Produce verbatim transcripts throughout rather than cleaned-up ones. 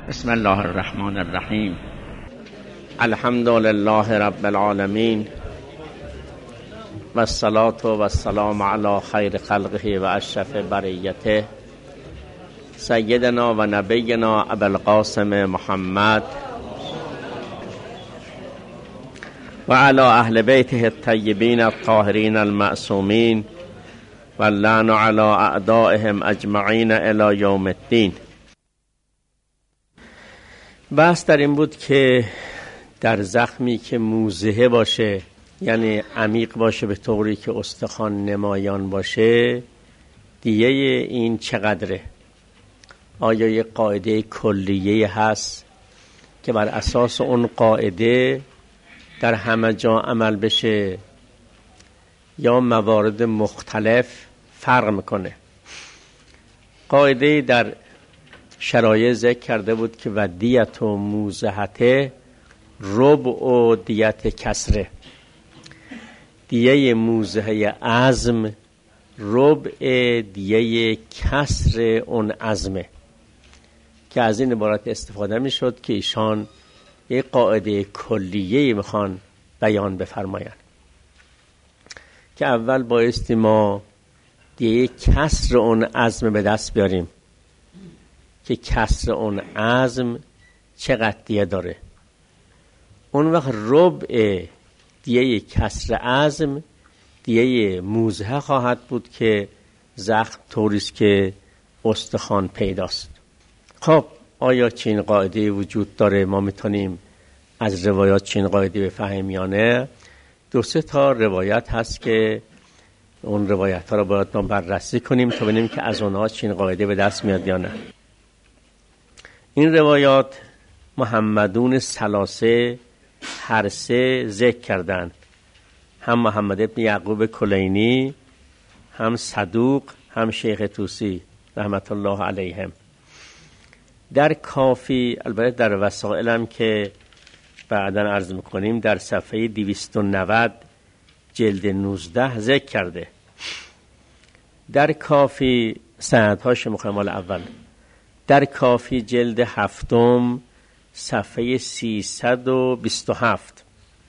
بسم الله الرحمن الرحیم. الحمد لله رب العالمین و الصلاة و السلام علی خیر خلقه و اشرف بریته سیدنا و نبینا ابوالقاسم محمد و علی اهل بیته الطیبین الطاهرین المعصومین و اللعن علی اعدائهم اجمعین الی یوم الدین. بحث در این بود که در زخمی که موضحه باشه، یعنی عمیق باشه به طوری که استخوان نمایان باشه، دیه این چقدره؟ آیا یک قاعده کلیه هست که بر اساس اون قاعده در همه جا عمل بشه یا موارد مختلف فرق میکنه؟ قاعده در شرایع ذکر کرده بود که و دیت و موضحته ربع و دیت کسره. دیه موضحه عزم ربع دیه کسر اون عزمه، که از این عبارت استفاده می شد که ایشان یک قاعده کلیه میخوان بیان بفرمایند که اول بایستی ما دیه کسر اون عزم به دست بیاریم که کسر اون عزم چقدر دیه داره. اون وقت ربع دیه کسر عزم دیه موضحه خواهد بود که زخم طوریست که استخوان پیداست. خب آیا چین قاعده وجود داره؟ ما میتونیم از روایات چین قاعده بفهمیم یا نه؟ دو سه تا روایت هست که اون روایت ها رو باید ما بررسی کنیم تا ببینیم که از اونها چین قاعده به دست میاد یا نه. این روایات محمدون ثلاثه هر سه ذکر کردن، هم محمد ابن یعقوب کلینی، هم صدوق، هم شیخ طوسی رحمت الله علیهم. در کافی، البته در وسائل هم که بعداً عرض میکنیم، در صفحه دویست و نود جلد نوزده ذکر کرده. در کافی سندهاش مخمال اول، در کافی جلد هفتم صفحه سیصد و بیست و هفت،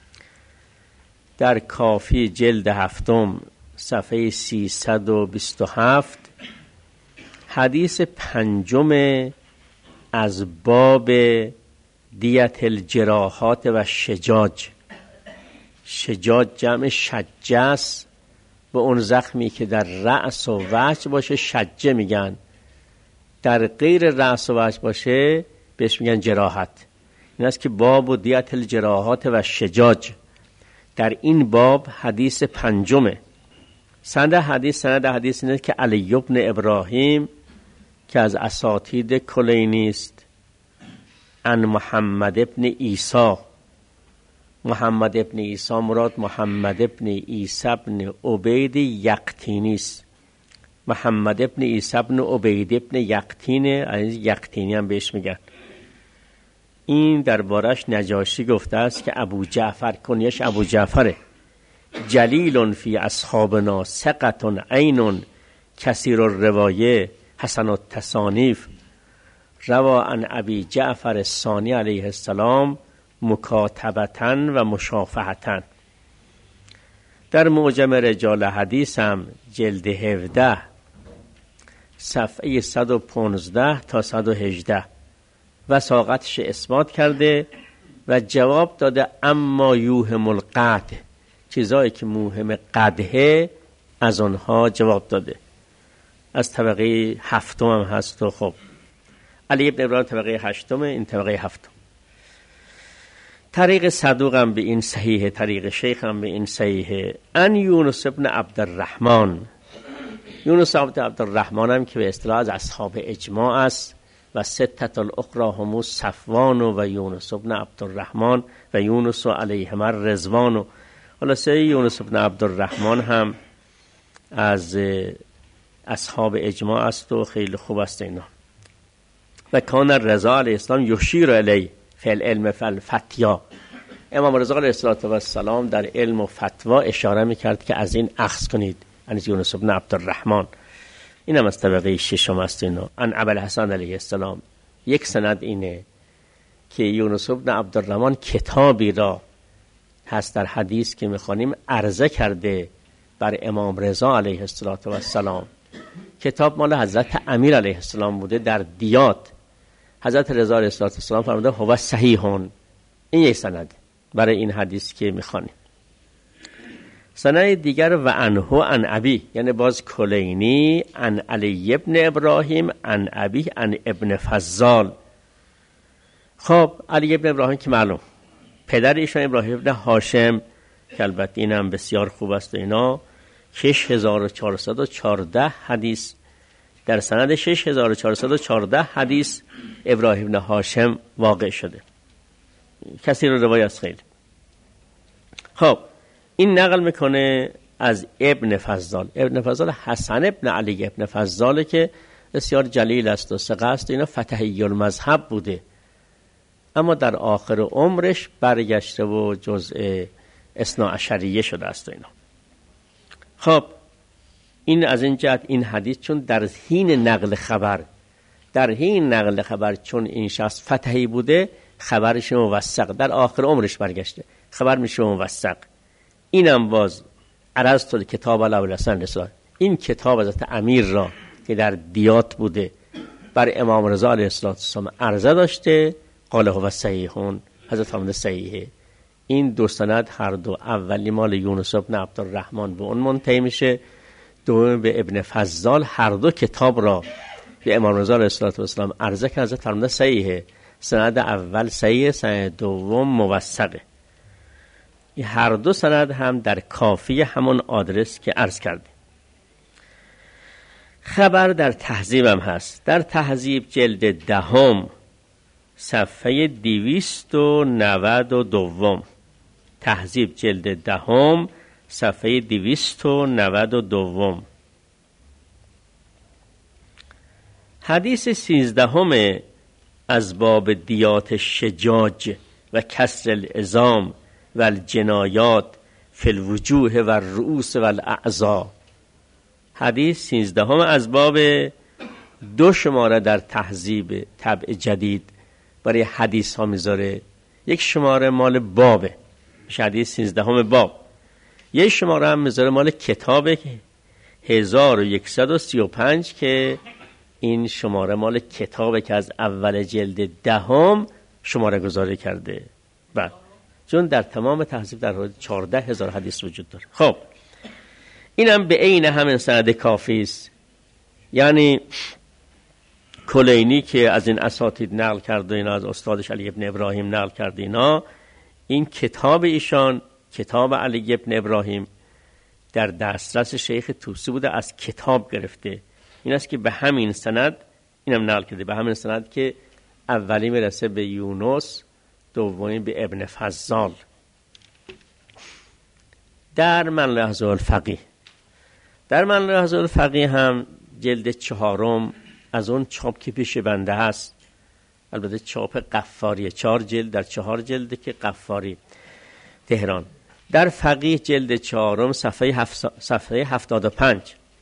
در کافی جلد هفتم صفحه سیصد و بیست و هفت حدیث پنجم از باب دیت الجراحات و شجاج. شجاج جمع شجاس، به اون زخمی که در رأس و وجه باشه شجه میگن، در غیر رأس و وجه باشه بهش میگن جراحت. این است که باب و دیت الجراحات و شجاج. در این باب حدیث پنجمه. سند حدیث سند حدیث اینه که علی بن ابراهیم که از اساتید کلینی است، ان محمد ابن عیسی. محمد ابن عیسی مراد محمد ابن عیسی ابن عبید یقطینی است. محمد ابن عیسی ابن عبید ابن یقطینه، از یقطینی هم بهش میگن. این دربارش نجاشی گفته است که ابو جعفر، کنیش ابو جعفره، جلیل فی اصحابنا ثقة عین کثیر الروایه حسن التصانیف روا عن ابی جعفر الثانی علیه السلام مکاتبتاً و مشافهتاً. در معجم رجال حدیث هم جلد هفده صفحه صد و پانزده تا صد و هجده وثاقتش اثبات کرده و جواب داده اما یوهم القدح، چیزایی که موهم قدحه از آنها جواب داده. از طبقه هفتم هم هست و خب علی ابن ابراهیم طبقه هشتم، این طبقه هفتم. طریق صدوق هم به این صحیحه، طریق شیخ هم به این صحیحه. ان یونس ابن عبدالرحمن، یونس ابن عبدالرحمن هم که به اصطلاح از اصحاب اجماع است و ستت الاخرى هم صفوان و یونس ابن عبدالرحمن و یونس و علیهم الرضوان. و خلاصه یونس ابن عبدالرحمن هم از اصحاب اجماع است و خیلی خوب است اینا. و کان رضا علیه السلام یشیر الی فی العلم فالفتیا. امام رضا علیه السلام در علم و فتوا اشاره میکرد که از این اخذ کنید، از یونس ابن عبدالرحمن. این هم از طبقه ششم است. اینو ان ابوالحسن علیه السلام یک سند اینه که یونس بن عبدالرحمن کتابی را هست در حدیث که میخوانیم عرضه کرده بر امام رضا علیه السلام. کتاب مال حضرت امیر علیه السلام بوده در دیات. حضرت رضا علیه السلام فرموده هو صحیحون. این یک سند برای این حدیث که میخوانیم. سند دیگر و عنه عن ابی، یعنی باز کلینی عن علی ابن ابراهیم عن ابی عن ابن فضال. خب علی ابن ابراهیم که معلوم پدر ایشان ابراهیم ابن هاشم که البته اینم بسیار خوب است و اینا. شش هزار و چهارصد و چهارده حدیث در سند شش هزار و چهارصد و چهارده حدیث ابراهیم ابن هاشم واقع شده. کسی رو روایت خیلی. خب این نقل میکنه از ابن فضال. ابن فضال حسن ابن علی ابن فضاله که بسیار جلیل است و ثقه است. اینا فتحی المذهب بوده، اما در آخر عمرش برگشته و جزء اثنا عشریه شده است اینا. خب این از این جهت این حدیث چون در حین نقل خبر در حین نقل خبر چون این شخص فتحی بوده، خبرش موثق، در آخر عمرش برگشته، خبر میشه موثق. اینم باز عرض تو کتاب الابوالحسن رسال، این کتاب حضرت امیر را که در دیات بوده بر امام رضا علیه السلام عرضه داشته، قال هو صحیحون، حضرت فرموده صحیحه. این دو سند هر دو، اولی مال یونس بن عبدالرحمن به اون منتهی میشه، دوم به ابن فضال، هر دو کتاب را به امام رضا علیه السلام عرضه که حضرت فرموده صحیحه. سند اول صحیحه، سند دوم موثقه. این هر دو سند هم در کافی همون آدرس که عرض کردیم. خبر در تهذیب هم هست. در تهذیب جلد دهم صفحه دویست و نود و دوم. تهذیب جلد دهم صفحه دویست و نود و دوم. حدیث سیزدهم از باب دیات شجاج و کسر العظام و الجنایات فی الوجوه و الرؤوس و الاعضاء. حدیث سیزدهم از باب دو شماره در تهذیب طبع جدید برای حدیث ها میذاره. یک شماره مال بابه، میشه حدیث سیزدهم باب. یک شماره هم میذاره مال کتابه هزار و یکصد و سی و پنج که این شماره مال کتابه که از اول جلد دهم شماره گذاری کرده. بعد چون در تمام تهذیب در حدود چهارده هزار حدیث وجود داره. خب اینم به عین همین سند کافی است. یعنی کلینی که از این اساتید نقل کرده، اینا از استادش علی ابن ابراهیم نقل کرده، اینا این کتاب ایشان، کتاب علی ابن ابراهیم در دسترس شیخ طوسی بوده، از کتاب گرفته. این است که به همین سند اینم نقل کرده، به همین سند که اولی میرسه به یونس، دومی به ابن فضال. در منلحظ الفقیه در منلحظ الفقیه هم جلد چهارم از اون چاپ که پیش بنده هست، البته چاپ قفاریه، چهار جلد در چهار جلد که قفاری تهران. در فقیه جلد چهارم صفحه هفت صفحه هفتاد و پنج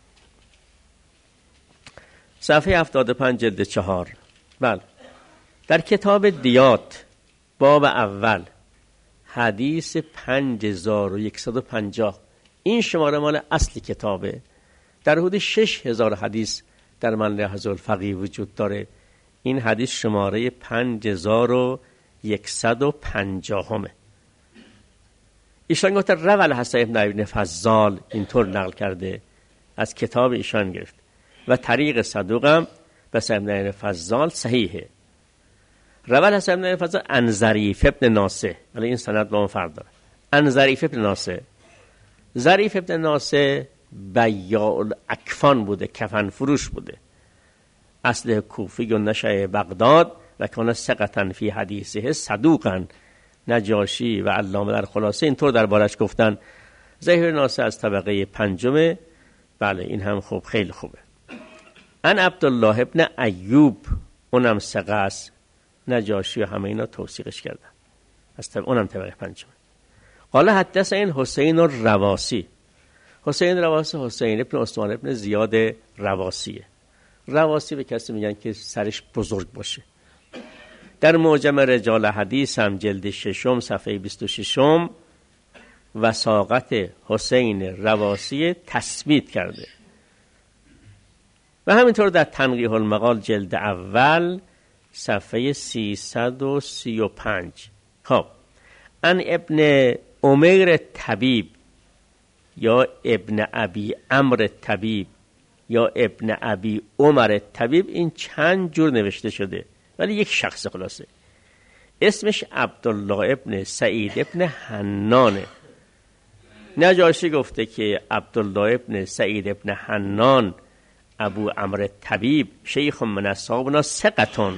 صفحه هفتاد و پنج جلد چهار. بله. در کتاب دیات باب اول حدیث پنج هزار و یکصد و پنجاه، این شماره مال اصلی کتابه. در حدود شش هزار حدیث در منلحظ الفقیه وجود داره. این حدیث شماره پنج هزار و یکصد و پنجاه همه. ایشان گفته روال حسن ابن ابن فضال اینطور نقل کرده، از کتاب ایشان گرفت و طریق صدوقم بس ابن ابن فضال صحیحه. روال حسن ابن ابن فضال عن ظریف ابن ناسه، ولی این سند با اون فرق داره. عن ظریف ابن ناسه، ظریف ابن ناسه بیاع الاکفان بوده، کفن فروش بوده، اصل کوفی و نشأ بغداد و کان ثقة فی حدیثه صدوقا. نجاشی و علامه در خلاصه اینطور دربارش گفتن. ظریف ناسه از طبقه پنجمه. بله این هم خوب، خیلی خوبه. ان عبدالله ابن ایوب، اونم ثقه است. نجاشی و همه اینا توثیقش کردن، از طبقه اونم طبقه پنجمه. قال حدثنا حسین الرواسی. حسین رواسی حسین ابن عثمان ابن زیاد رواسیه. رواسی به کسی میگن که سرش بزرگ باشه، در معجم رجال حدیث هم جلد ششم صفحه بیست و ششم وثاقت حسین رواسی تثبیت کرده و همینطور در تنقیح المقال جلد اول صفحه سیصد و سی و پنج. خب ان ابن عمیر طبیب یا ابن ابی عمرو طبیب یا ابن ابی عمر طبیب، این چند جور نوشته شده ولی یک شخص خلاصه اسمش عبدالله ابن سعید ابن حنانه. نجاشی گفته که عبدالله ابن سعید ابن حنان ابو عمرو طبیب شیخ من اصحابنا ثقتون،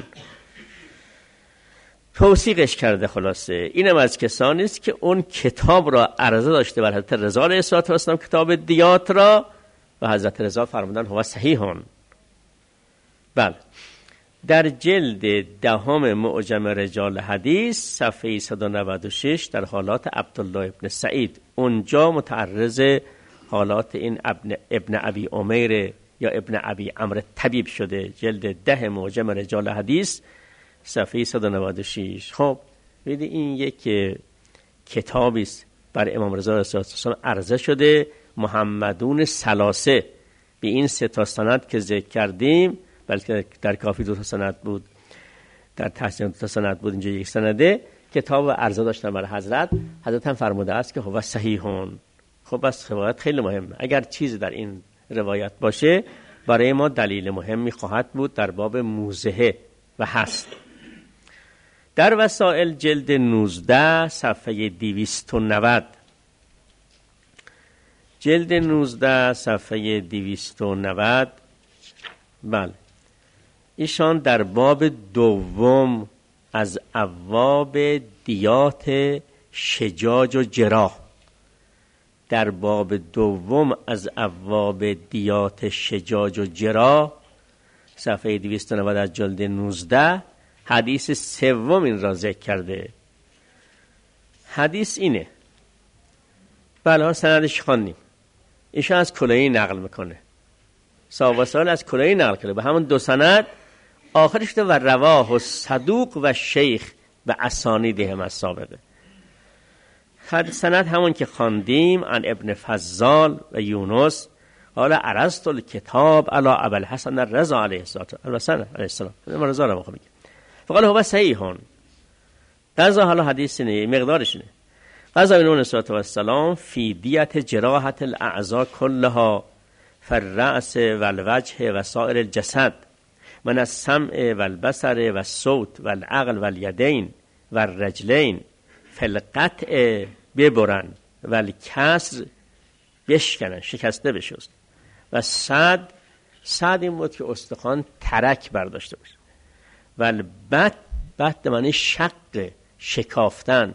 توثیقش کرده. خلاصه اینم از کسانی است که اون کتاب را عرضه داشته بر حضرت رضا علیه السلام، کتاب دیات را، و حضرت رضا فرمودن هو صحیحون. بله در جلد دهم معجم رجال حدیث صفحه صد و نود و شش در حالات عبدالله ابن سعید، اونجا متعرض حالات این ابن, ابن ابی عمیر یا ابن ابی عمرو طبیب شده. جلد ده معجم رجال حدیث صفحه صد و نود و شش. خب ببینید این یک کتابی است بر امام رضا علیه السلام عرضه شده، محمدون ثلاثه، به این سه تا سند که ذکر کردیم، بلکه در کافی دو تا سند بود، در تحسین دو تا سند بود، اینجا یک سنده، کتاب عرضه داشتن برای حضرت. حضرت هم فرموده است که هو صحیحون. خب بس روایت خیلی مهمه، اگر چیزی در این روایت باشه برای ما دلیل مهمی خواهد بود در باب موضحه و هست. در وسائل جلد نوزده صفحه دویست و نود، جلد نوزده صفحه دویست و نود، بله ایشان در باب دوم از ابواب دیات شجاج و جراح، در باب دوم از ابواب دیات شجاج و جراح صفحه دویست و نود از جلد نوزده حدیث سوم این را ذکر کرده. حدیث اینه، بله سندش خواندیم، ایشان از کلینی نقل میکنه، صاحب سال از کلینی نقل کرده به همون دو سند، آخرش ده و رواه و صدوق و شیخ و اسانیدهم از سابقه. سند همون که خواندیم، ان ابن فضال و یونس قال عرضت الکتاب علی ابوالحسن الرضا علیه السلام، امام رضا رو میگه، فقال هو صحیحون. در حالا حدیث نه مقدارش نه، قضا نون صلوات و السلام فی دیت جراحت الاعضاء كلها فالرأس والوجه و سائر الجسد من السمع والبصر والصوت والعقل والیدین والرجلین فالقطع ببرن والکسر بشکنن، شکسته بشوست، و صد صد این بود که استخوان ترک برداشته باشه، و البت بت معنی شق، شکافتن،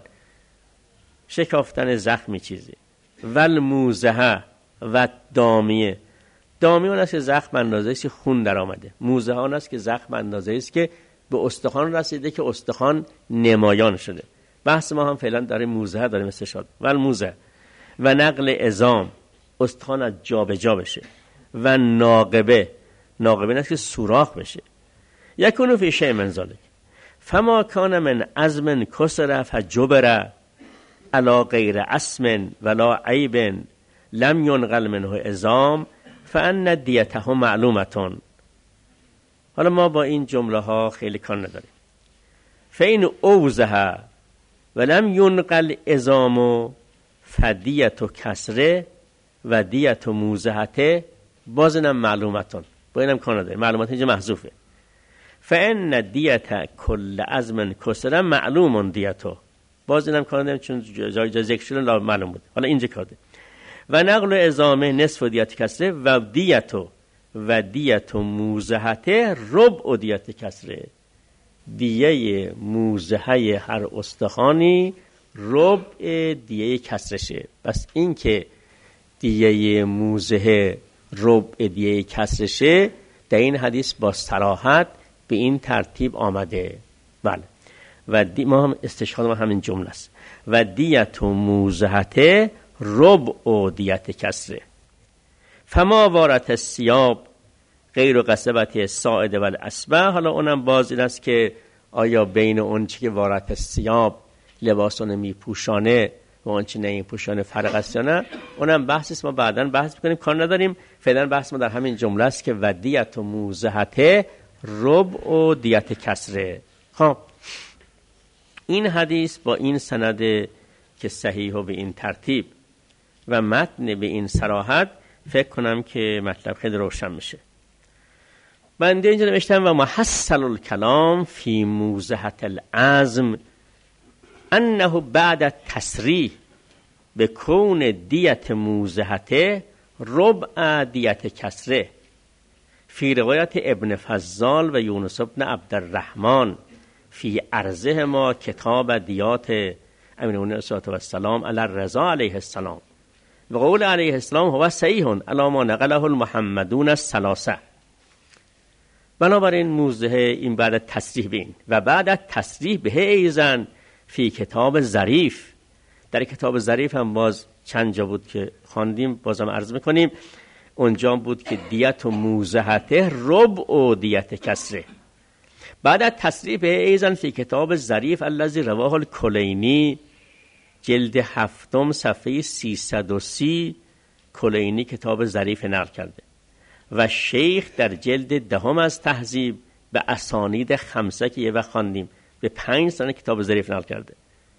شکافتن زخمی چیزی، و الموزه و دامیه، دامیه اون است که زخم اندازه است که خون در آمده، موزه اون است که زخم اندازه است که به استخوان رسیده که استخوان نمایان شده. بحث ما هم فعلا داره موزه داریم استشهاد. و الموزه و نقل عظام، استخوان از جا به جا بشه، و ناقبه، ناقبه است که سوراخ بشه. یکونو فی شیء من ذلک فما کان من عظم کسر فجبر علی غیر اسم ولا عیب لم ینقل منه عظام فان دیته معلومتون. حالا ما با این جمله ها خیلی کار نداریم. فین اوزه ولم ینقل عظام فدیت و کسره و دیت و موزهته باز اینم معلومتون، با اینم کار نداریم، معلومات اینجا محذوفه. فان دیت کل عظم کسره معلوم دیتو، باز اینم کار نداریم چون جای جای ذکر شده معلوم بود. حالا اینجا کار داریم. و نقل عظامه نصف دیت کسره و دیتو و دیت و موزهته ربع دیت کسره، دیه موزهه هر استخوانی ربع دیه کسرشه. بس این که دیه موزه ربع دیه کسرشه در این حدیث با صراحت به این ترتیب آمده. بله و دی ما هم استشهاد ما همین جمله است، و دیت و موزهته ربع دیت کسره. فما وارت الثياب غیر قصبت الساعد والاسبع، حالا اونم باز این است که آیا بین اون چی که وارت سیاب لباسون میپوشانه و اون چی نمیپوشانه فرق است یا نه، اونم بحثی است، ما بعداً بحث میکنیم، کار نداریم. فعلا بحث ما در همین جمله است که ودیت و موزهته ربع و دیت کسره. خب این حدیث با این سند که صحیح و به این ترتیب و متن به این صراحت، فکر کنم که مطلب خیلی روشن میشه. بنده اینجا نوشتم و محصل الکلام فی موزهت العزم انه بعد التصریح به کون دیت موزهته ربع دیت کسره فی روایت ابن فضال و یونس ابن عبدالرحمن فی عرضه ما کتاب دیات امین المؤمنین علیه السلام علی الرضا علیه السلام و قول علیه السلام هو صحیح علی ما نقله المحمدون الثلاثه. بنابراین موزه این بعد تصریح به این و بعد تصریح به ایزن فی کتاب ظریف، در کتاب ظریف هم باز چند جا بود که خواندیم، بازم عرض میکنیم، اونجا بود که دیت و موزهته ربع و دیت کسره. بعد از تصریح به ایزن فی کتاب ظریف الذی رواه الکلینی جلد هفتم صفحه سیصد و سی، کلینی کتاب ظریف نقل کرده و شیخ در جلد دهم از تهذیب به اسانید خمسه که یه وقت خواندیم به پنج سنه کتاب ظریف نقل کرده.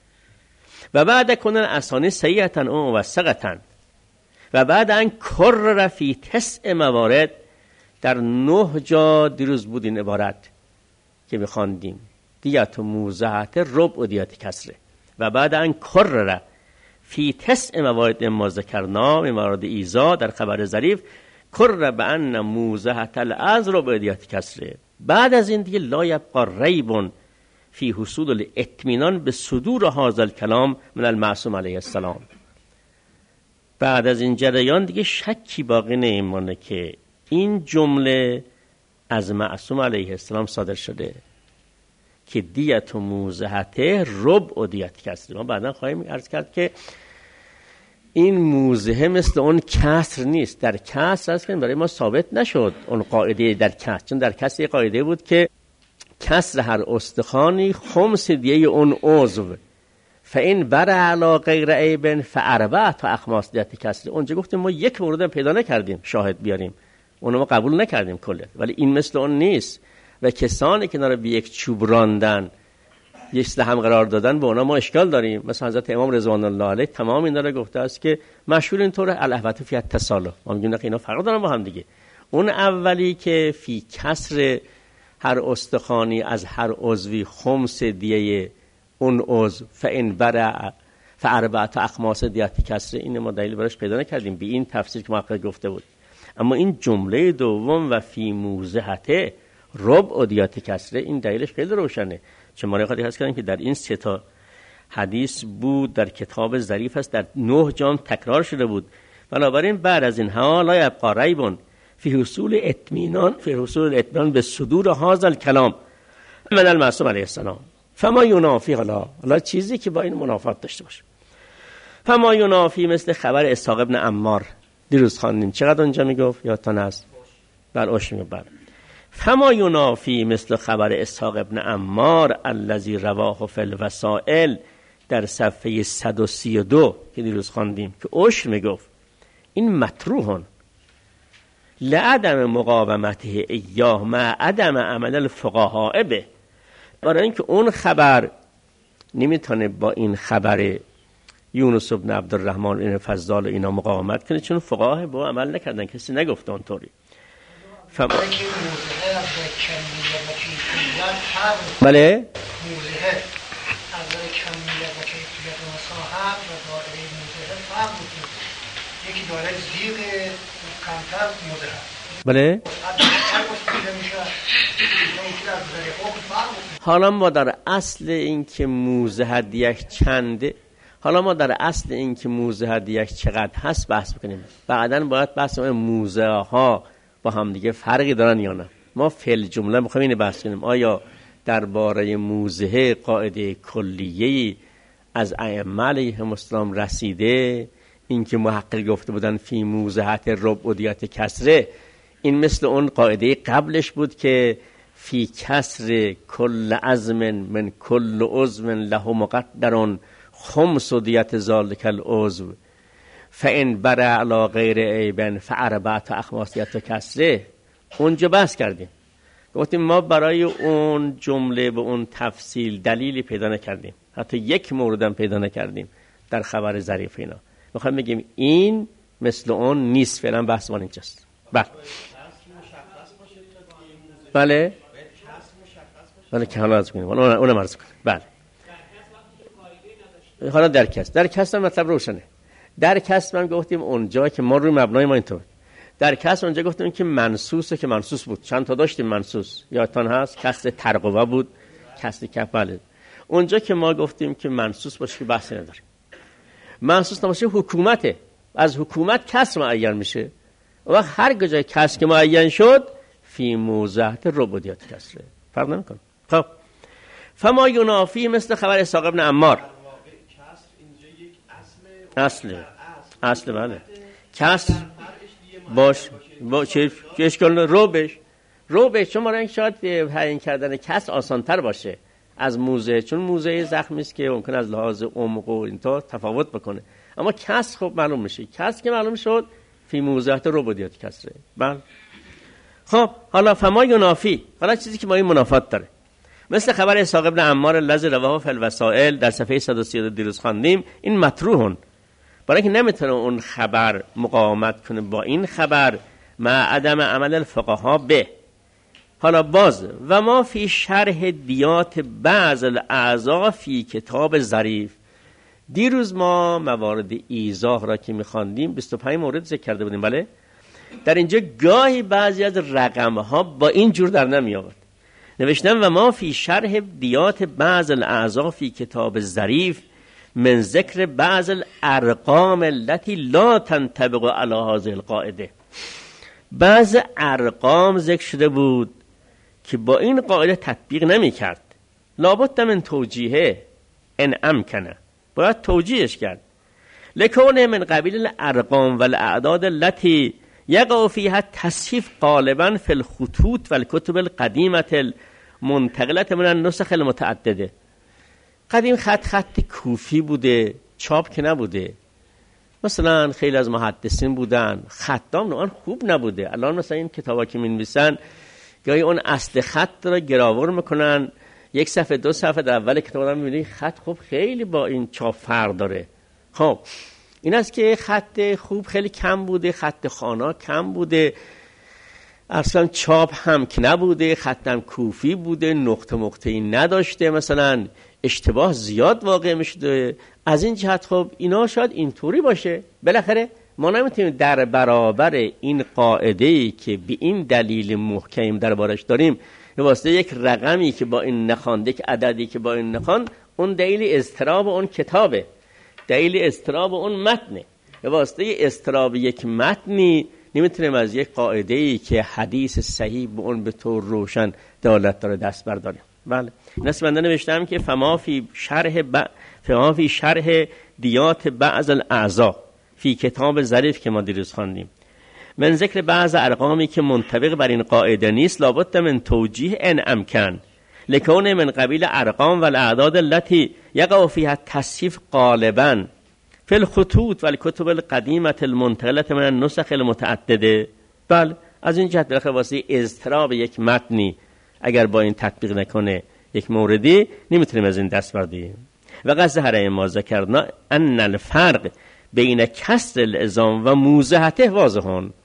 و بعد کنن اسانید صحیحتن و موثقتن و بعد ان کرر فی تسع موارد، در نه جا دیروز بود این عبارت که بخواندیم دیت و موزهت ربع و دیت کسره و بعد ان کرر فی تسع موارد ما ذکرنا من موارد ایزا در خبر ظریف کرر بان موزهت الاز ربع دیت کسره. بعد از این دیگه لا یبقى ریب فی حصول الاطمینان به صدور هذا الکلام من المعصوم علیه السلام. بعد از این جریان دیگه شکی باقی نمیمونه که این جمله از معصوم علیه السلام صادر شده که دیت و موزهته ربع و دیت کسره. ما بعدا خواهیم عرض کرد که این موزه مثل اون کسر نیست. در کسر از که برای ما ثابت نشد اون قاعده در کسر، چون در کسر یه قاعده بود که کسر هر استخوانی خمس دیه اون عضو فاین بر علی غیر عیب فاربعه اخماس دیت کسر. اونجا گفتیم ما یک مورد پیدا نکردیم شاهد بیاریم، اونو ما قبول نکردیم کله، ولی این مثل اون نیست و کسانی که ناره به یک چوب راندن یک سهم قرار دادن به اونا ما اشکال داریم. مثلا حضرت امام رضوان الله علیه تمام اینا رو گفته است که مشهور اینطوره الاحوت فی التصالح. ما میگیم که اینا فرق دارن با هم دیگه. اون اولی که فی کسر هر استخوانی از هر عضوی خمس دیه اون عضو فان برع فاربعه اخماس دیت کسر، این ما دلیل براش پیدا نکردیم به این تفسیر که محقق گفته بود. اما این جمله دوم و فی موزهته ربع و دیت کسره، این دلیلش خیلی روشنه. چون ما خاطر هست کردیم که در این سه تا حدیث بود در کتاب ظریف است، در نه جام تکرار شده بود. بنابراین بعد از این ها لا یبقى ریب فی حصول اطمینان فی حصول اطمینان به صدور هذا الکلام من المعصوم علیه السلام فما ینافی، حالا حالا چیزی که با این منافات داشته باشه، فما ینافی مثل خبر اسحاق ابن عمار دیروز خواندیم، چقدر اونجا میگفت یادتون هست؟ بر اوش میگفت فما ینافی مثل خبر اسحاق ابن عمار الذی رواه فی الوسائل در صفحه صد و سی و دو که دیروز خواندیم که اوش میگفت این مطروحون لعدم مقاومته ایاه مع عدم عمل الفقهاء به، برای اینکه اون خبر نمیتونه با این خبر یونس ابن عبدالرحمن این فضال اینا مقاومت کنه، چون فقها با عمل نکردن، کسی نگفته اونطوری. فم... بله موزه از کمیت و کیفیت و مساحت و دایره موزه فرق میکنه. یکی داره زیغ کمتر موزه هست، بله حالا ما در اصل این که موزه هدیک چنده، حالا ما در اصل این که موزه هدیک چقدر هست بحث بکنیم. بعداً باید بحث کنیم موزه ها با هم دیگه فرقی دارن یا نه. ما فعل جمله میخوایم اینو بحث کنیم آیا درباره موزه قاعده کلیه‌ای از ائمه علیهم السلام رسیده، این که محقق گفته بودن فی موزهت ربع و دیت کسره، این مثل اون قاعده قبلش بود که فی کسر کل عظم من کل عضو له مقدر خمس دیت ذالک العضو فان برع علی غیر عیب فاربعه اخماس دیت کسره. اونجا بحث کردیم، گفتیم ما برای اون جمله به اون تفصیل دلیلی پیدا نکردیم، حتی یک موردم پیدا نکردیم در خبر ظریف اینا. میخوایم بگیم این مثل اون نیست. فعلا بحث ما اینجاست. بله بله بله که حالا از کنیم اونم عرض کنیم. بله حالا در کسب در کسب مطلب روشنه. در کسب هم گفتیم اونجا که ما روی مبنای ما اینطور در کسب اونجا گفتیم که منسوسه که منسوس بود. چند تا داشتیم منسوس، یادتان هست؟ کسر ترقوه بود، کسر کف. بله اونجا که ما گفتیم که منسوس باشه که بحثی نداریم. منسوس نباشه حکومته، از حکومت کسر معین میشه. و هر جای کسر که معین شد فی موضعت ربودیات کسره، فرق نمیکنه. خب فما ینافی مثل خبر اسحاق ابن عمار. اصل اصل بله کسر باش با چه اشکال رو بش رو بش چون مرنگ شاید تعیین کردن کسر آسانتر باشه از موزه، چون موزه زخمی است که ممکن از لحاظ عمق و اینطور تفاوت بکنه. اما کسر خب معلوم میشه. کسر که معلوم شد فی موضعت ربودیات کسره. بله خب حالا فما ینافی، حالا چیزی که با این منافات داره مثل خبر اسحاق ابن عمار الذی رواه فی الوسائل در صفحه صد و سی و دو دیروز خواندیم. این مطروحن، برای که نمیتونه اون خبر مقاومت کنه با این خبر مع عدم عمل الفقها به. حالا باز و ما فی شرح دیات بعض الاعضاء فی کتاب ظریف. دیروز ما موارد ایضاح را که میخواندیم بیست و پنج مورد ذکر کرده بودیم. بله در اینجا گاهی بعضی از رقمها با این جور در نمی آورد. نوشتم و ما فی شرح دیات بعض الاعضاء فی کتاب ظریف من ذکر بعض الارقام التي لا تنطبق على هذه القاعده. بعض ارقام ذکر شده بود که با این قاعده تطبیق نمی کرد. لابد من توجیه ان امکنه، باید توجیهش کرد. لکونه من قبیل الارقام و الاعداد التي یقع فیها تصحیف غالبا فی الخطوط و الکتب القدیمه المنتقله من النسخ المتعدده. قدیم خط خط کوفی بوده، چاپ که نبوده. مثلا خیلی از محدثین بودن خطام نوعا خوب نبوده. الان مثلا این کتابا که می‌نویسن گاهی اون اصل خط رو گراور میکنن، یک صفحه دو صفحه در اول کتاب رو می‌بینی خط خوب خیلی با این چاپ فرق داره. خب این است که خط خوب خیلی کم بوده، خط خوانا کم بوده، اصلا چاپ هم که نبوده، خطم کوفی بوده، نقطه مقطعی نداشته، مثلا اشتباه زیاد واقع میشده. از این جهت خب اینا شاید اینطوری باشه. بالاخره ما نمیتونیم در برابر این قاعده‌ای که به این دلیل محکم دربارش داریم به واسطه یک رقمی که با این نخوانده، یک عددی که با این نخوان، اون دلیل اضطراب اون کتابه، دلیل اضطراب اون متنه. به واسطه اضطراب یک متنی نمیتونیم از یک قاعده‌ای که حدیث صحیح به اون به طور روشن دلالت داره دست برداریم. بله نصف بنده نوشتم که فما فی شرح ب... فما فی شرح دیات بعض الاعضاء فی کتاب ظریف که ما دیروز خواندیم من ذکر بعض ارقامی که منطبق بر این قاعده نیست لابد من توجیه ان امکن لکون من قبیل ارقام و الاعداد التي یقع فیها تصحیف غالبا فی الخطوط و الکتب القدیمه المنتقله من النسخ المتعدده. بله از این جهت بالاخره واسه اضطراب یک متنی اگر با این تطبیق نکنه یک موردی نمیتونیم از این دست بردیم. و قصد هر ما ذکرنا ان الفرق بین کسر العظام و موضحته واضحون.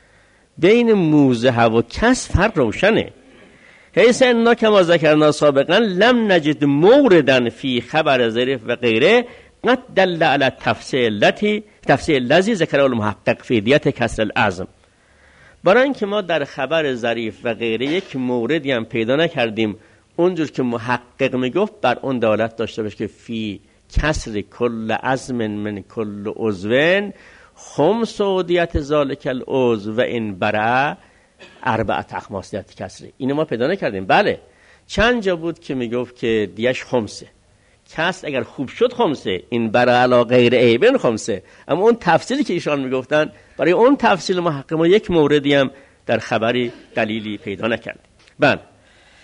بین موضح و کسر فرق روشنه. حیث انا کما ذکرنا سابقا لم نجد موردن فی خبر ظریف و غیره قد دل علی تفصیل التي تفصیل الذی ذکره المحقق فی دیت کسر العظم. برای اینکه ما در خبر ظریف و غیره یک موردی هم پیدا نکردیم اونجور که محقق میگفت بر اون دلالت داشته باشه که فی کسر کل عظم من کل عضو خمس دیت ذالک العضو و این برع اربعه اخماس دیت کسر. اینو ما پیدا نکردیم. بله چند جا بود که میگفت که دیش خمسه، کسر اگر خوب شد خمسه، این برع علی غیر عیبن خمسه. اما اون تفصیلی که ایشان میگفتن برای اون تفصیل محقق ما یک موردی هم در خبری دلیلی پیدا نکرد. بله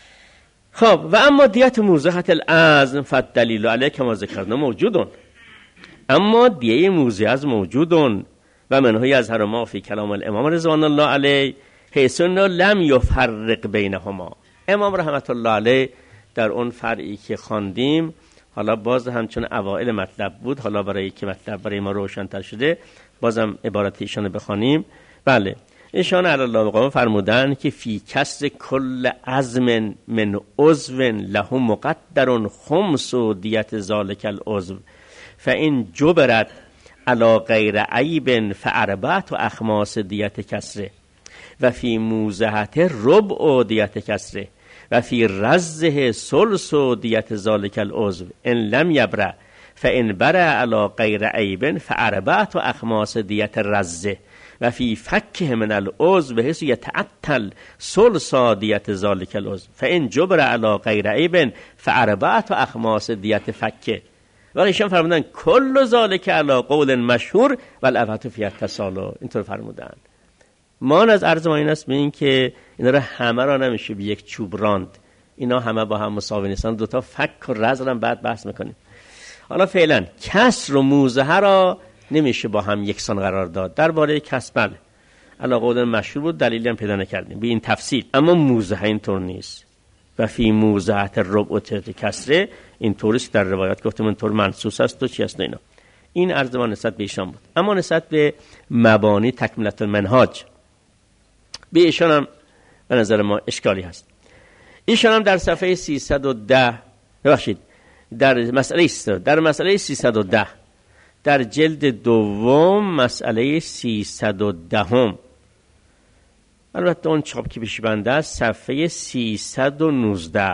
خب و اما دیت موضحت العظم فالدلیل علیه کما ذکرنا موجودون، اما دیه موضح موجودون و منه یظهر ما فی کلام الامام رضوان الله علیه حیث انه لم یفرق بینهما. امام رحمت الله علیه در اون فرعی که خواندیم، حالا باز همچون اوائل مطلب بود، حالا برای که مطلب برای ما روشن‌تر شده بازم عبارت ایشان بخوانیم. بله، ایشان علی الله مقام فرمودن که فی کسر کل عظم من عضو له مقدر خمس و دیت ذالک العضو فان جبرت علی غیر عیب فاربعة اخماس دیت کسره و فی موضحت ربع دیت کسره و فی رزه ثلث دیت ذالک العضو ان لم یبرع فان برع علی غیر عیب فاربعة اخماس دیت رزه و فی فکه من العضو بحيث یتعطل ثلث دیت ذالک العضو فان جبر علی غیر عیب فاربعة اخماس دیت فکه. و ایشان فرمودن کل ذالک علی قول مشهور و العفت فی التصالح. اینطور فرمودن. ما از عرض ما این است به این که اینا را همه را نمیشه به یک چوب راند، اینا همه با هم مساوی نیستن، دو تا فک و رز را بعد بحث میکنیم. حالا فعلا کسر و موضح را نمیشه با هم یکسان قرار داد. درباره کسر بله علی قول مشهور بود، دلیلی هم پیدا نکردیم به این تفصیل، اما موضح اینطور نیست. و فی موضحت ربع تحت کسره اینطوری است در روایات گفتم اینطور منصوص است و چی است اینا. این عرض ما نسبت به ایشان بود. اما نسبت به مبانی تکمله المنهاج به ایشان هم به نظر ما اشکالی هست. ایشان هم در صفحه سیصد و ده ببخشید در مسئله سیصد در مسئله سیصد و ده در جلد دوم مسئله سیصد و دهم، البته اون چاپ که پیش بنده است صفحه سیصد و نوزده،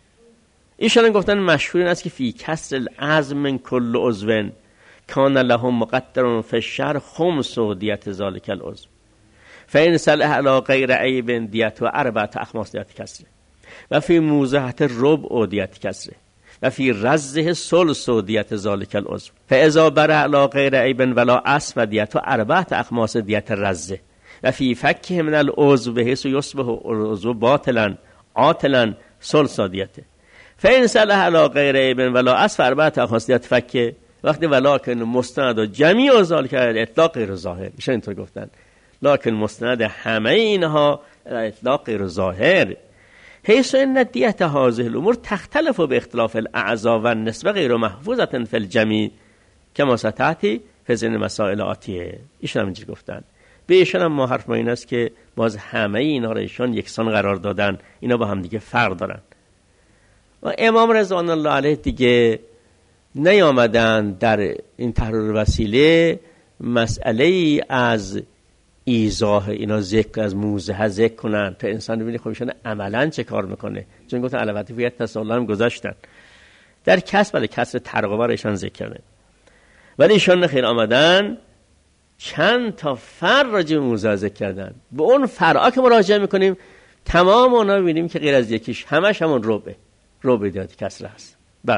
ایشان گفتن مشهور این است که فی کسر العظم من کل عضو کان له مقدر فی الشهر خمس دیت ذالک العضو فإن صلح علی غیر عیب دیت و اربعة اخماس دیت کسره و فی موضحت ربع دیت کسره و فی رزه ثلث دیت ذالک العضو فاذا برع علی غیر عیب ولا اصل دیت و اربعة اخماس دیت رزه و فی فکه من العضو بحيث یصبح العضو باطلا عاطلا ثلث دیته فإن صلح علی غیر عیب ولا اصل اربعة اخماس دیت فکه وقتی ولکن مستند و جمیع ذالک اطلاق غیر ظاهر. ایشون اینطور گفتن لکن مستند همه اینها اطلاق غیر ظاهر حیث ان دیت هذه الامور تختلف باختلاف الاعضاء و النسبه غیر محفوظه فی الجمیع کما ستاتی فی ذهن مسائل آتیه. ایشون هم اینجوری گفتن. به ایشون هم ما حرف ما این است که باز همه اینا را ایشون یکسان قرار دادن، اینا با هم دیگه فرق دارن. و امام رضوان الله علیه دیگه نیامدن در این تحریر وسیله مسئله ای از ایضاح اینا ذکر از موضح ذکر کنن تا انسان ببینه خب ایشون عملا چه کار میکنه. چون گفتن علوات فیت تصالح هم گذاشتن در کسب ولی کسر ترقبه ایشان ذکر کردن، ولی ایشان خیر آمدن چند تا فرع راجع به موضح ذکر کردن. به اون فرعا که مراجعه میکنیم تمام اونا ببینیم که غیر از یکیش همش همون ربع ربع دیت کسر هست. بله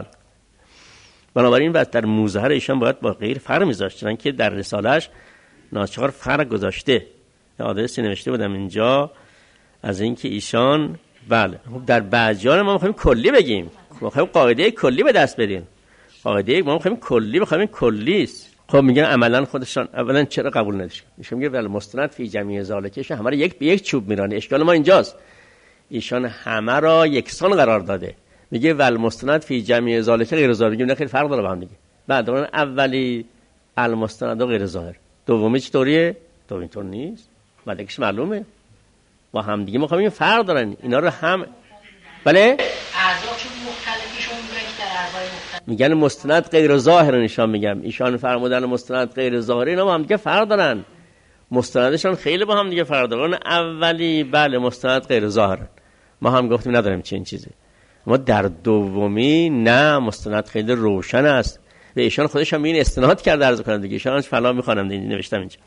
بنابراین بعد در موضح ایشان باید با غیر فرع میذاشتن که در رسالهش ناچار فرق گذاشته. آدرسی نوشته بودم اینجا از اینکه ایشان بله در بعضیان ما میخوایم کلی بگیم، میخوایم قاعده کلی به دست بدیم، قاعده ما میخوایم کلی بخوایم کلی است. خب میگن عملا خودشان اولا چرا قبول نداشت؟ ایشون میگه ولی مستند فی جمیع ذالکش همه را یک به یک چوب میرانه. اشکال ما اینجاست ایشان همه را یکسان قرار داده، میگه ول مستند فی جمیع ذالک غیر ظاهر. میگه نه خیلی فرق داره با هم دیگه. بعد اون اولی المستند غیر ظاهر، دومی چطوریه؟ تو اینطور نیست. بعد یکیش معلومه با هم دیگه ما خواهیم فرق دارن اینا رو هم بله اعضا چون مختلفیشون میگن که در اعضای مختلف میگن مستند غیر ظاهر. ایشان میگم ایشان فرمودن مستند غیر ظاهر، اینا با هم دیگه فرق دارن، مستندشون خیلی با هم دیگه فرق دارن. اولی بله مستند غیر ظاهر، ما هم گفتیم نداریم چه این چیزی، اما در دومی نه مستند خیلی روشن است. به ایشان خودش هم این استناد کرده عرض کنند دیگه. ایشان فلا میخوانم دیگه نوشتم اینجا.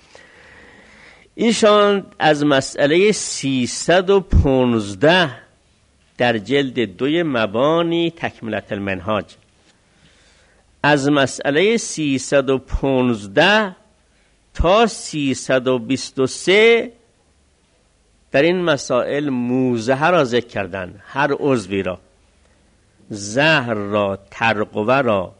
ایشان از مسئله سیصد و پانزده در جلد دوی مبانی تکمله المنهاج، از مسئله سیصد و پانزده تا سیصد و بیست و سه در این مسائل موضح را ذکر کردن، هر عضوی را زهر را، ترقوه را،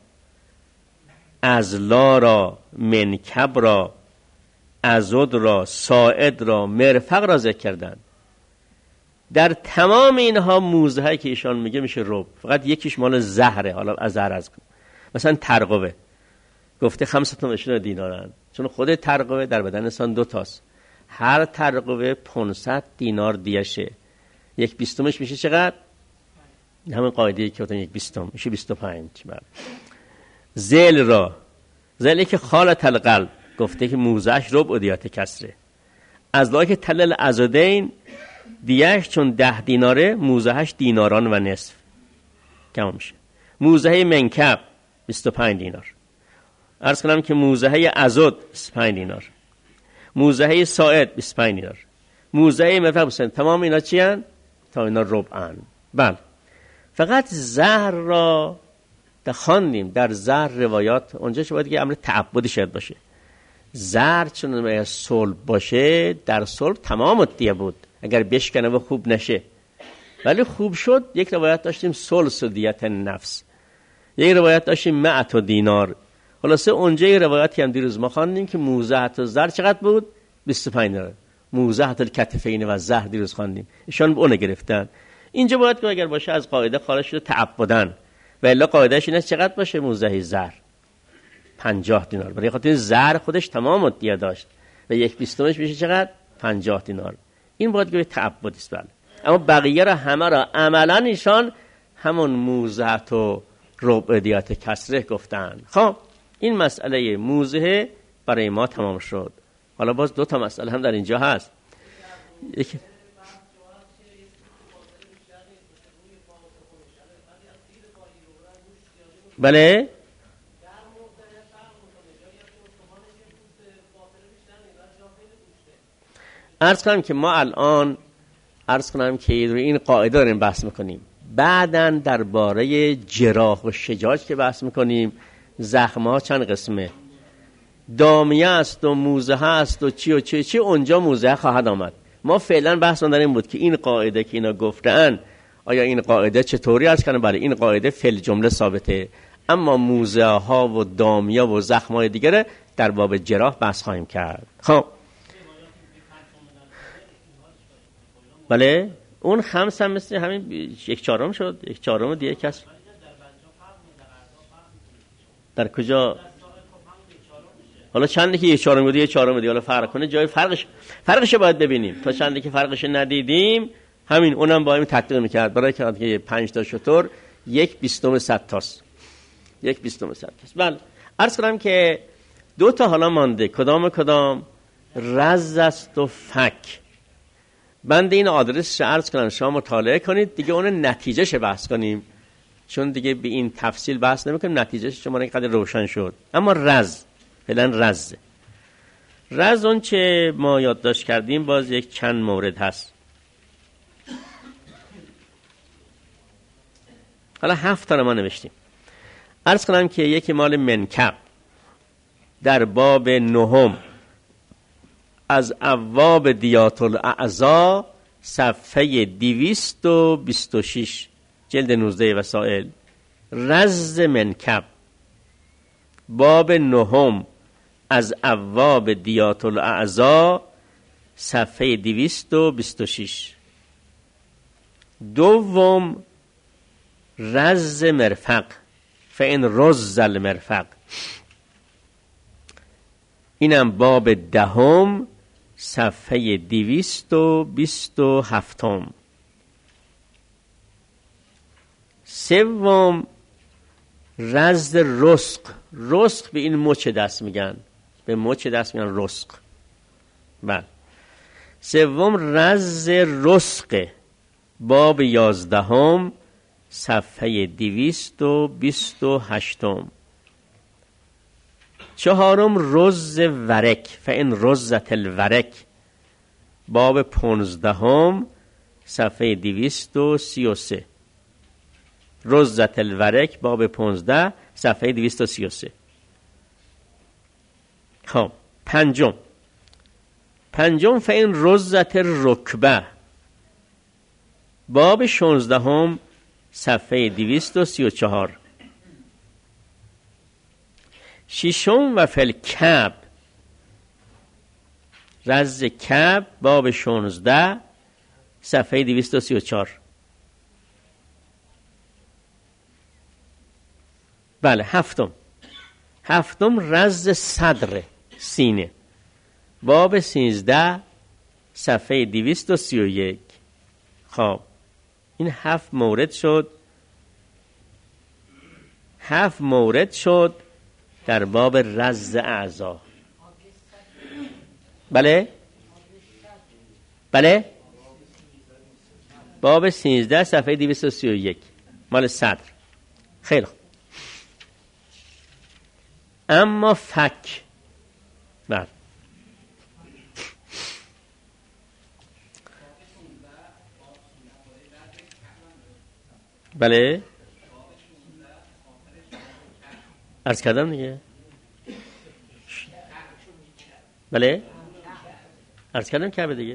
ازلا را، منکب را، ازد را، ساعد را، مرفق را ذکر کردن. در تمام اینها موزه هایی که ایشان میگه میشه ربع، فقط یکیش مال زهره. حالا از زهر از کن. مثلا ترقوه گفته خمسة عشرین دینارن، چون خود ترقوه در بدن انسان دو تاست، هر ترقوه پانصد دینار دیشه. یک بیستمش میشه چقدر؟ همین قاعده که گفتم یک بیستم میشه بیست و پنج. زل را، زلی که خالت القلب گفته که موزهش ربع و دیات کسره. از لای که تلل ازدین دیش چون ده دیناره، موزهش دیناران و نصف کم میشه. موزه منکب بیست و پنج دینار. عرض کنم که موزه ازد بیست و پنج دینار، موزه ساعد بیست و پنج دینار، موزه مرفق بیست و پنج. تمام اینا چی هن؟ تا اینا ربعن. بله، فقط زهر را در خواندیم. در زهر روایات اونجا شاید که امر تعبدی شاید باشه. زهر چون صلب باشه، در صلب تمام دیه بود اگر بشکنه و خوب نشه، ولی خوب شد. یک روایت داشتیم ثلث دیت نفس، یک روایت داشتیم مئت دینار. خلاصه اونجا یک روایتی هم دیروز ما خواندیم که موزهت و زهر چقدر بود؟ بیست و پنج دینار. موزهت الکتفین و زهر دیروز خواندیم، ایشان به اون گرفتن. اینجا باید که اگر باشه از قاعده خارج شده تعبدن، و الا قاعدهش اینه چقدر باشه موزه زهر؟ پنجاه دینار. برای خاطر زهر خودش تمام دیه داشت و یک بیستمش میشه چقدر؟ پنجاه دینار. این باید که تعبدی است. بله، اما بقیه را همه را عملا ایشان همون موزهت و ربع دیات کسره گفتن. خب این مسئله موزه برای ما تمام شد. حالا باز دو تا مسئله هم در اینجا هست. یکی بله عرض کنم که ما الان عرض کنم که این قاعده داریم بحث میکنیم. بعداً درباره جراح و شجاج که بحث میکنیم، زخم ها چند قسمه، دامیه است و موزه است و چی و چی چی، اونجا موزه خواهد آمد. ما فعلا بحث در این بود که این قاعده که اینا گفتن، آیا این قاعده چطوری عرض کنم؟ بله، این قاعده فعل جمله ثابته، اما موزه ها و دامیه و زخم های دیگره در باب جراح بحث خواهیم کرد. خب بله، اون خمس هم مثل همین یک چهارم شد، یک چهارم دیگه کس در کجا؟ حالا چندی که یک چهارم بوده یک چهارم بوده، حالا فرق کنه جای فرقش فرقش باید ببینیم. تا چندی که فرقش ندیدیم همین اونم با همین تطبیق میکرد. برای که پنج تا شطور یک بیستم صد تاست، یک بیستم صد تاست. بله، عرض کنم که دو تا حالا مانده. کدام کدام؟ رز است و فک. بنده این آدرس عرض کنم شما مطالعه کنید دیگه، اون نتیجهش بحث کنیم، چون دیگه به این تفصیل بحث نمیکنیم. نتیجهش شما اینقدر روشن شد. اما رز فعلا رز رز اون چه ما یادداشت کردیم باز یک چند مورد هست. حالا هفت تا ما نوشتیم. عرض کنم که یکی مال منکب در باب نهم از ابواب دیات الاعضا صفحه دویست و بیست و شش جلد نوزده وسائل. رز منکب باب نهم از ابواب دیات الاعضا صفحه دویست و بیست و شش. دوم رز مرفق فإن رز المرفق، اینم باب دهم صفحه دویست و بیست و هفتم. سوم رز رسق. رسق به این مچ دست میگن، به مچ دست میگن رسق. بله. سوم رز رسق باب یازدهم صفحه دویست و بیست و هشتم. چهارم رز ورک فإن رزت الورک باب پانزدهم صفحه دویست و سی و سه. رزت الورک باب پانزده صفحه دویست و سی و سه. خب پنجم پنجم فإن رزت الرکبه باب شانزدهم صفحه دویست و سی و چهار. ششم و فل کعب، رز کعب، باب شانزده، صفحه دویست و سی و چهار. بله. هفتم هفتم رز صدر، سینه، باب سیزده، صفحه دویست و سی و یک. خب این هفت مورد شد، هفت مورد شد در باب رز اعضا. بله بله باب سیزده، صفحه دویست و سی و یک، مال صدر. خیلی خوب. اما فک، بله بله عرض کردم دیگه. بله عرض کردم کعبه دیگه.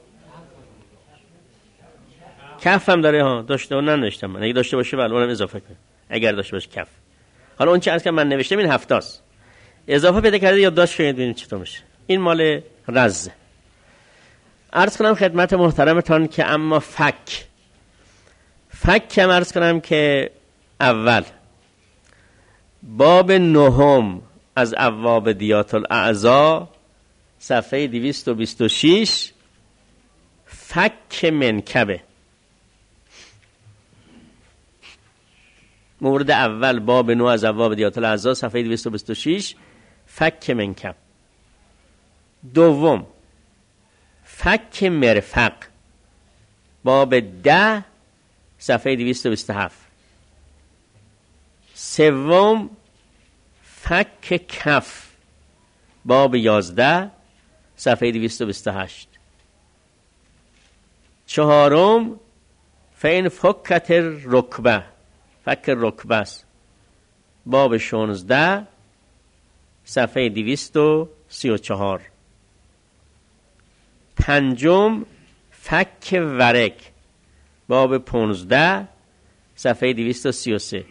کف هم داره ها، داشته و ننوشتم من. اگه داشته باشه بله اونم اضافه کنم، اگر داشته باشه کف. حالا اون چه عرض کردم من نوشتم این هفتاست، اضافه پیدا کرده یا داشت کنید ببینید چطور میشه. این مال رز. عرض کنم خدمت محترمتان که اما فک، فک هم عرض کنم که اول باب نهم از ابواب دیات الاعضا، صفحه دویست و بیست و شش، فک منکبه. مورد اول باب نه از ابواب دیات الاعضا، صفحه دویست و بیست و شش، فک منکب. دوم فک مرفق، باب ده، صفحه دویست و بیست و هفت. سوم فک کف، باب یازده، صفحه دویست و بیست و هشت. چهارم فین فکت رکبه، فک رکبه است، باب شانزده، صفحه دویست و سی و چهار. پنجم فک ورک، باب پانزده، صفحه دویست و سی و سه.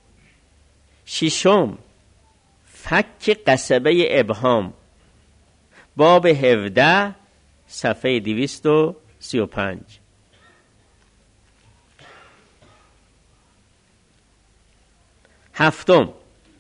ششم فک قصبه ابهام، باب هفده، صفحه دویست و سی و پنج. هفتم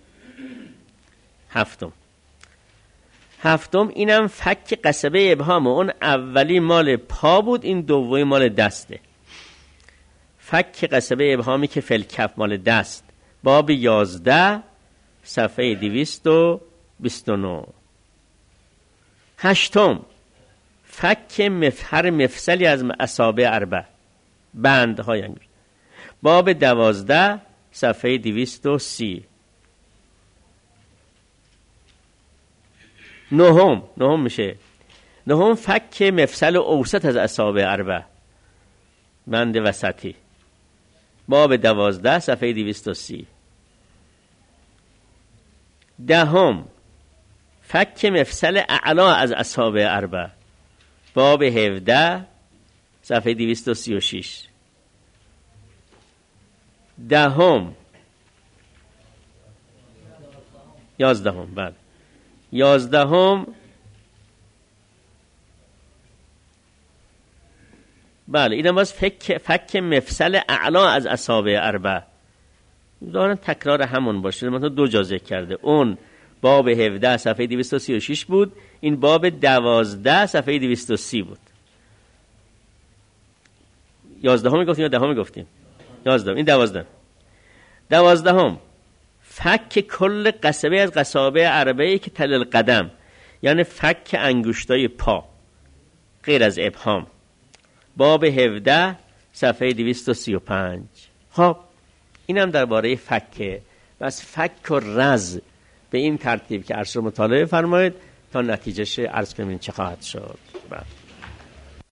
هفتم هفتم اینم فک قصبه ابهام. اون اولی مال پا بود، این دومی مال دسته. فک قصبه ابهامی که فل کف مال دست، باب یازده، صفحه دویست و بیست و نه. هشتم فک مفهر مفصلی از اصابع اربع، بندهای انگشت، باب دوازده، صفحه دویست و سی. نهم نهم میشه نهم فک مفصل اوسط از اصابع اربع، بند وسطی، باب دوازده، صفحه دویست و سی. دهم فک مفصل اعلا از اصابع اربع، باب هفده، صفحه دویست و سی و شش. دهم یازدهم بله یازدهم بله اینم باز فک فک مفصل اعلا از اصابع اربع. دارن تکرار همون باشه، مثلا دو جا ذکر کرده. اون باب هفده، صفحه دویست و سی و شش بود، این باب دوازده، صفحه دویست و سی بود. یازدهم گفتیم یا دهم گفتیم؟ یازدهم. این دوازده. دوازدهم فک کل قصبه از قصابع اربعه که تل القدم، یعنی فک انگشتای پا غیر از ابهام، باب هفده، صفحه دویست و سی و پنج. خب اینم درباره فکه. بس فک و رز به این ترتیب که عرض رو مطالعه فرمایید تا نتیجهش عرض کنیم چه خواهد شد.